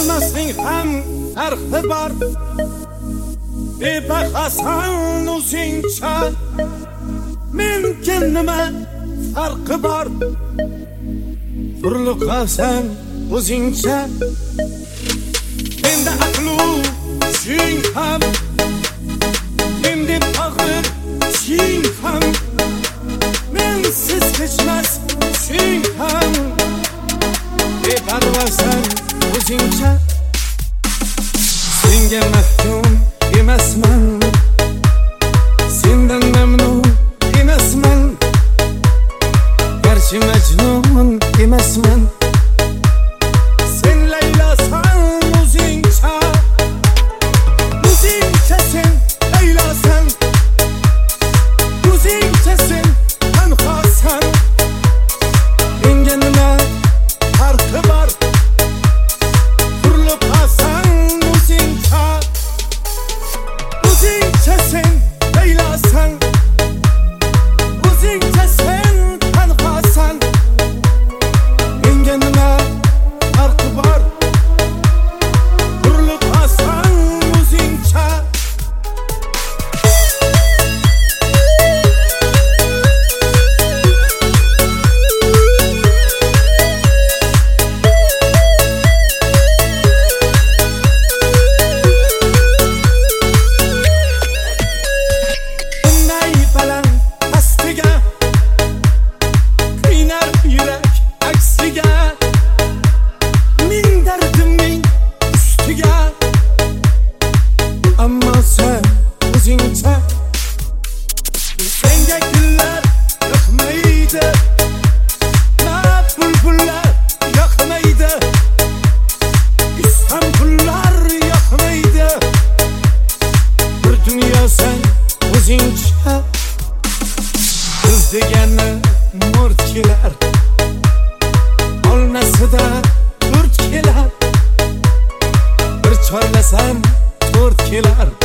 Hammasning ham farqi bor, bebahosan o'zingcha. Menga nima farqi bor, burilib qolsan o'zingcha. Menda aqlu kuching ham, menda og'ir kuching ham, mensiz kechmas kuching ham. Beparvosan o'zingcha. Senga mahkum emasman, sendan mamnun emasman, garchi majnun emasman. Sen laylasan o'zingcha, o'zingcha sen laylasan, o'zingcha sen tanhosan. Menga nima farqi bor, burilib qolsan o'zingcha. O'zingcha sen laylasan, o'zingcha sen tanhosan. Menga nima farqi bor, burilib qolsan o'zingcha. Bunday baland pastiga qiynar yurak aksiga, ming dardimning ustiga. Ammo sen o'zingcha. Senga gullar yoqmaydi, na bulbullar yoqmaydi, istam pullar yoqmaydi. Bir dunyo sen o'zingcha. Qiz degani mo'rt kelar, olmasida to'rt kelar, bir chorlasam to'rt kelar.